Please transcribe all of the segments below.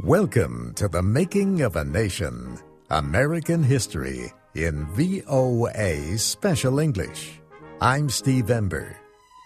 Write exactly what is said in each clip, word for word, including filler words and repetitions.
Welcome to the Making of a Nation, American History in V O A Special English. I'm Steve Ember.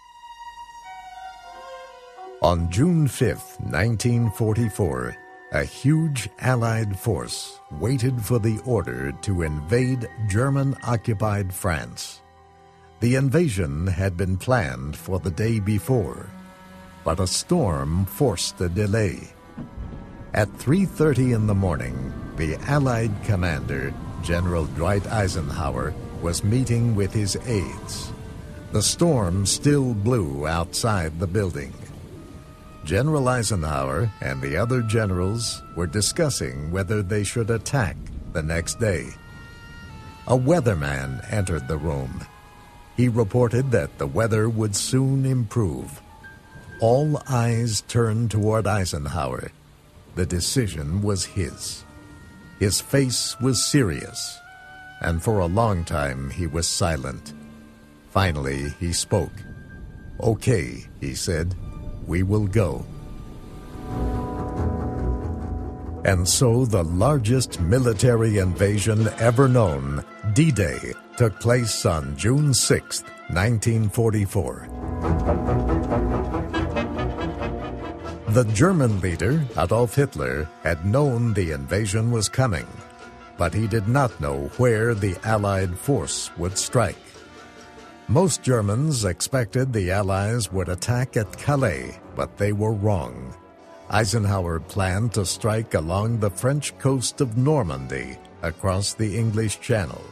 On June fifth, nineteen forty-four, a huge Allied force waited for the order to invade German-occupied France. The invasion had been planned for the day before, but a storm forced a delay. At three thirty in the morning, the Allied commander, General Dwight Eisenhower, was meeting with his aides. The storm still blew outside the building. General Eisenhower and the other generals were discussing whether they should attack the next day. A weatherman entered the room. He reported that the weather would soon improve. All eyes turned toward Eisenhower. The decision was his. His face was serious, and for a long time he was silent. Finally, he spoke. "Okay," he said, "we will go." And so the largest military invasion ever known, D-Day, took place on June sixth, nineteen forty-four. The German leader, Adolf Hitler, had known the invasion was coming, but he did not know where the Allied force would strike. Most Germans expected the Allies would attack at Calais, but they were wrong. Eisenhower planned to strike along the French coast of Normandy, across the English Channel.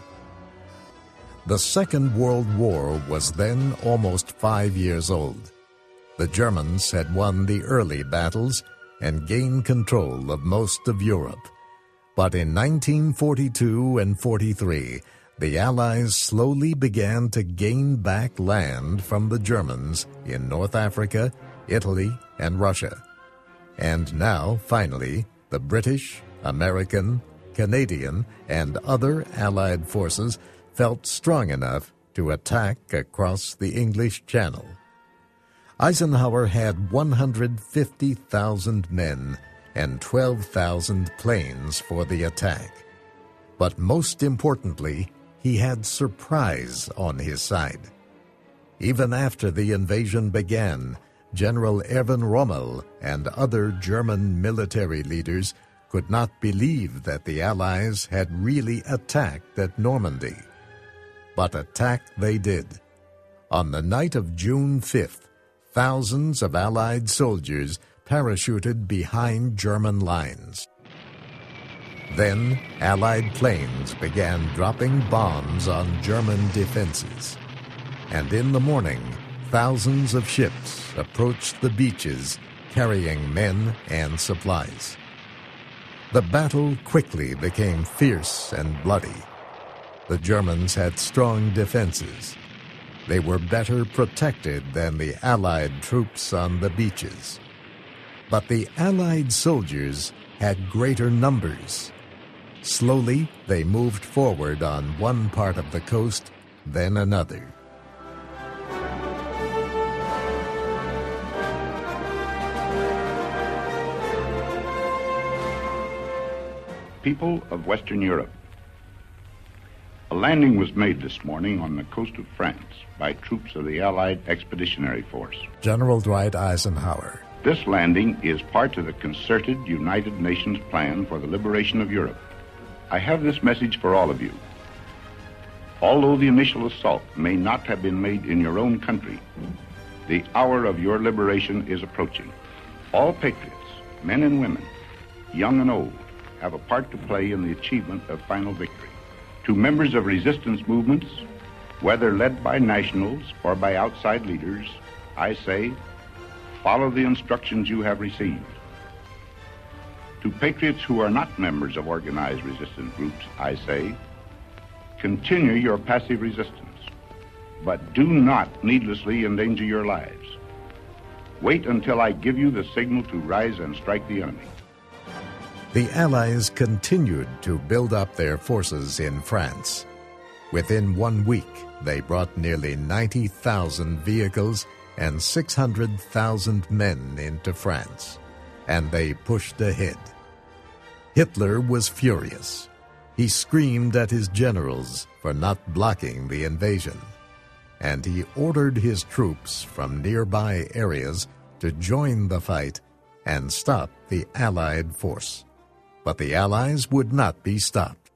The Second World War was then almost five years old. The Germans had won the early battles and gained control of most of Europe. But in nineteen forty-two and forty-three, the Allies slowly began to gain back land from the Germans in North Africa, Italy, and Russia. And now, finally, the British, American, Canadian, and other Allied forces felt strong enough to attack across the English Channel. Eisenhower had one hundred fifty thousand men and twelve thousand planes for the attack. But most importantly, he had surprise on his side. Even after the invasion began, General Erwin Rommel and other German military leaders could not believe that the Allies had really attacked at Normandy. But attack they did. On the night of June fifth, thousands of Allied soldiers parachuted behind German lines. Then, Allied planes began dropping bombs on German defenses. And in the morning, thousands of ships approached the beaches carrying men and supplies. The battle quickly became fierce and bloody. The Germans had strong defenses. They were better protected than the Allied troops on the beaches. But the Allied soldiers had greater numbers. Slowly, they moved forward on one part of the coast, then another. People of Western Europe. A landing was made this morning on the coast of France by troops of the Allied Expeditionary Force. General Dwight Eisenhower. This landing is part of the concerted United Nations plan for the liberation of Europe. I have this message for all of you. Although the initial assault may not have been made in your own country, the hour of your liberation is approaching. All patriots, men and women, young and old, have a part to play in the achievement of final victory. To members of resistance movements, whether led by nationals or by outside leaders, I say, follow the instructions you have received. To patriots who are not members of organized resistance groups, I say, continue your passive resistance, but do not needlessly endanger your lives. Wait until I give you the signal to rise and strike the enemy. The Allies continued to build up their forces in France. Within one week, they brought nearly ninety thousand vehicles and six hundred thousand men into France, and they pushed ahead. Hitler was furious. He screamed at his generals for not blocking the invasion, and he ordered his troops from nearby areas to join the fight and stop the Allied force. But the Allies would not be stopped.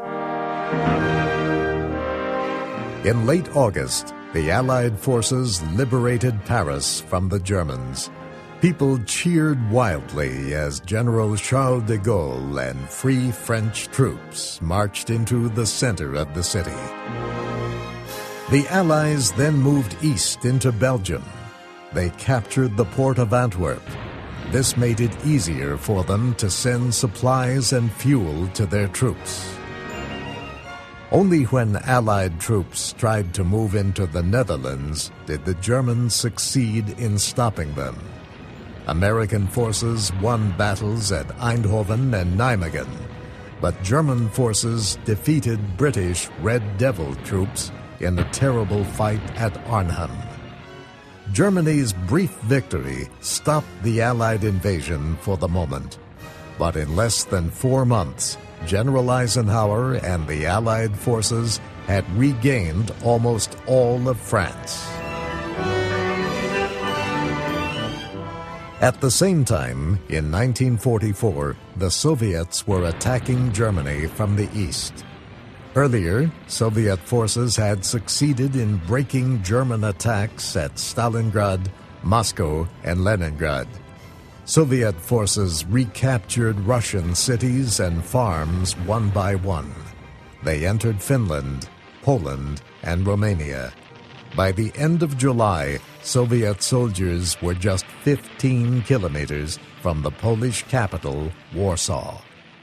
In late August, the Allied forces liberated Paris from the Germans. People cheered wildly as General Charles de Gaulle and Free French troops marched into the center of the city. The Allies then moved east into Belgium. They captured the port of Antwerp. This made it easier for them to send supplies and fuel to their troops. Only when Allied troops tried to move into the Netherlands did the Germans succeed in stopping them. American forces won battles at Eindhoven and Nijmegen, but German forces defeated British Red Devil troops in a terrible fight at Arnhem. Germany's brief victory stopped the Allied invasion for the moment, but in less than four months, General Eisenhower and the Allied forces had regained almost all of France. At the same time, in nineteen forty-four, the Soviets were attacking Germany from the east. Earlier, Soviet forces had succeeded in breaking German attacks at Stalingrad, Moscow, and Leningrad. Soviet forces recaptured Russian cities and farms one by one. They entered Finland, Poland, and Romania. By the end of July, Soviet soldiers were just fifteen kilometers from the Polish capital, Warsaw.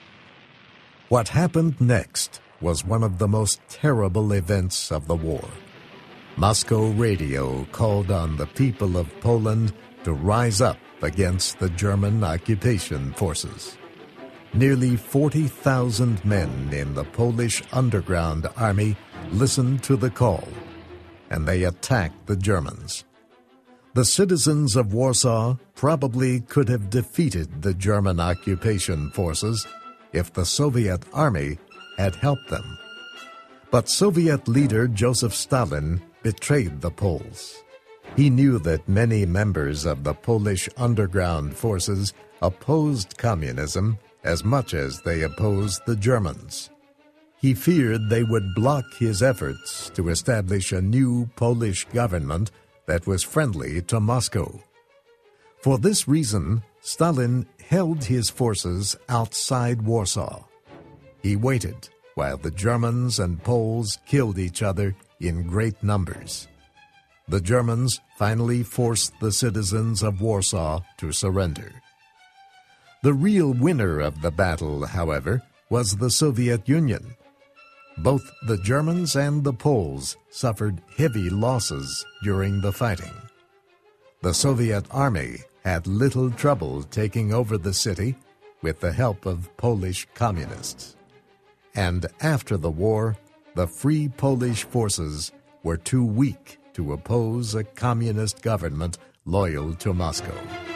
What happened next was one of the most terrible events of the war. Moscow radio called on the people of Poland to rise up against the German occupation forces. Nearly forty thousand men in the Polish underground army listened to the call, and they attacked the Germans. The citizens of Warsaw probably could have defeated the German occupation forces if the Soviet army had helped them. But Soviet leader Joseph Stalin betrayed the Poles. He knew that many members of the Polish underground forces opposed communism as much as they opposed the Germans. He feared they would block his efforts to establish a new Polish government that was friendly to Moscow. For this reason, Stalin held his forces outside Warsaw. He waited while the Germans and Poles killed each other in great numbers. The Germans finally forced the citizens of Warsaw to surrender. The real winner of the battle, however, was the Soviet Union. Both the Germans and the Poles suffered heavy losses during the fighting. The Soviet army had little trouble taking over the city with the help of Polish communists. And after the war, the Free Polish forces were too weak to oppose a communist government loyal to Moscow.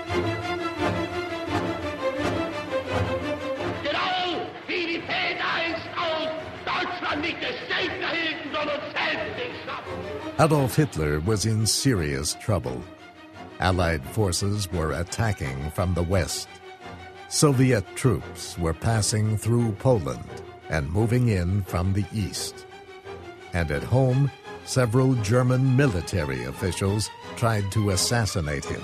Adolf Hitler was in serious trouble. Allied forces were attacking from the west. Soviet troops were passing through Poland and moving in from the east. And at home, several German military officials tried to assassinate him.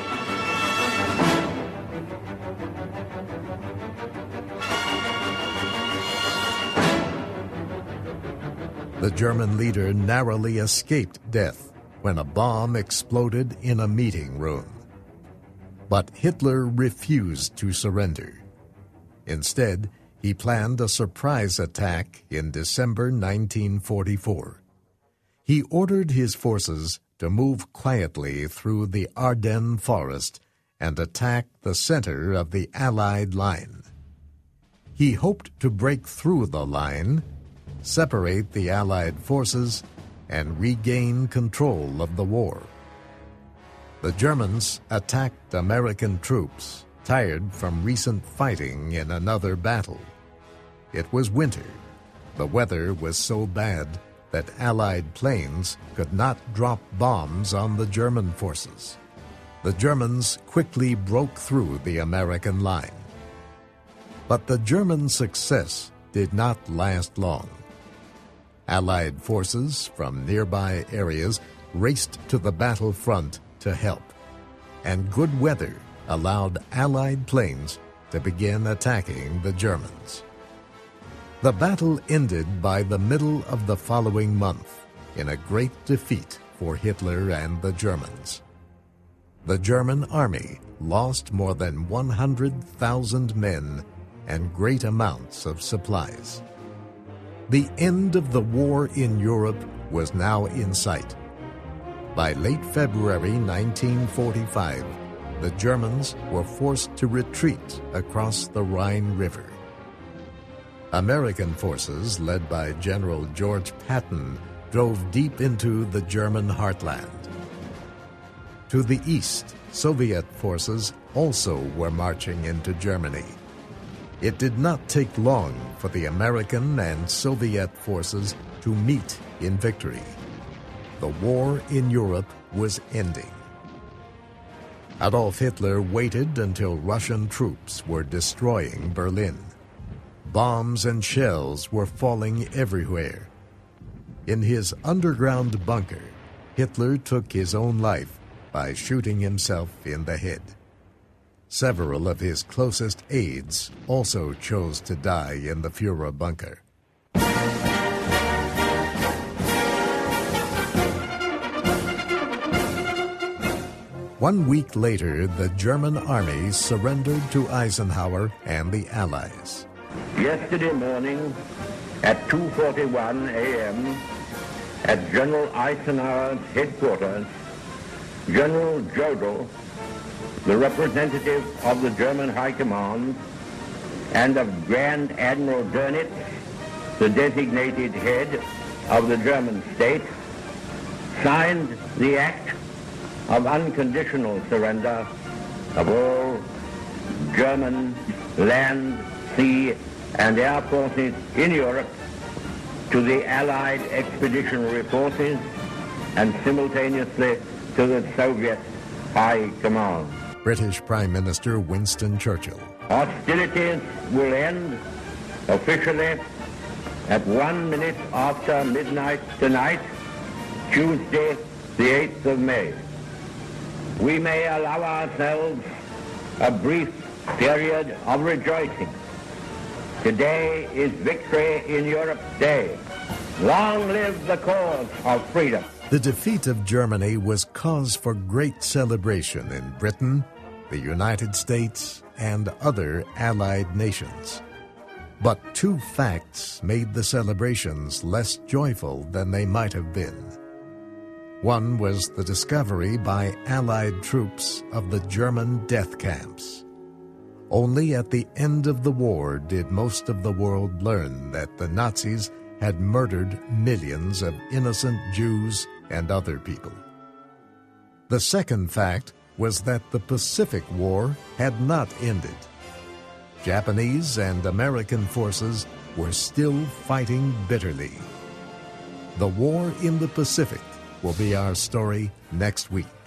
The German leader narrowly escaped death when a bomb exploded in a meeting room. But Hitler refused to surrender. Instead, he planned a surprise attack in December nineteen forty-four. He ordered his forces to move quietly through the Ardennes forest and attack the center of the Allied line. He hoped to break through the line, separate the Allied forces, and regain control of the war. The Germans attacked American troops, tired from recent fighting in another battle. It was winter. The weather was so bad that Allied planes could not drop bombs on the German forces. The Germans quickly broke through the American line. But the German success did not last long. Allied forces from nearby areas raced to the battlefront to help, and good weather allowed Allied planes to begin attacking the Germans. The battle ended by the middle of the following month in a great defeat for Hitler and the Germans. The German army lost more than one hundred thousand men and great amounts of supplies. The end of the war in Europe was now in sight. By late February nineteen forty-five, the Germans were forced to retreat across the Rhine River. American forces, led by General George Patton, drove deep into the German heartland. To the east, Soviet forces also were marching into Germany. It did not take long for the American and Soviet forces to meet in victory. The war in Europe was ending. Adolf Hitler waited until Russian troops were destroying Berlin. Bombs and shells were falling everywhere. In his underground bunker, Hitler took his own life by shooting himself in the head. Several of his closest aides also chose to die in the Führer bunker. One week later, the German army surrendered to Eisenhower and the Allies. Yesterday morning at two forty-one a.m. at General Eisenhower's headquarters, General Jodl, the representative of the German High Command, and of Grand Admiral Dönitz, the designated head of the German state, signed the act of unconditional surrender of all German land, sea, and air forces in Europe to the Allied expeditionary forces and simultaneously to the Soviet High Command. British Prime Minister Winston Churchill. Hostilities will end officially at one minute after midnight tonight, Tuesday, the eighth of May. We may allow ourselves a brief period of rejoicing. Today is Victory in Europe Day. Long live the cause of freedom. The defeat of Germany was cause for great celebration in Britain, the United States, and other Allied nations. But two facts made the celebrations less joyful than they might have been. One was the discovery by Allied troops of the German death camps. Only at the end of the war did most of the world learn that the Nazis had murdered millions of innocent Jews and other people. The second fact was that the Pacific War had not ended. Japanese and American forces were still fighting bitterly. The war in the Pacific will be our story next week.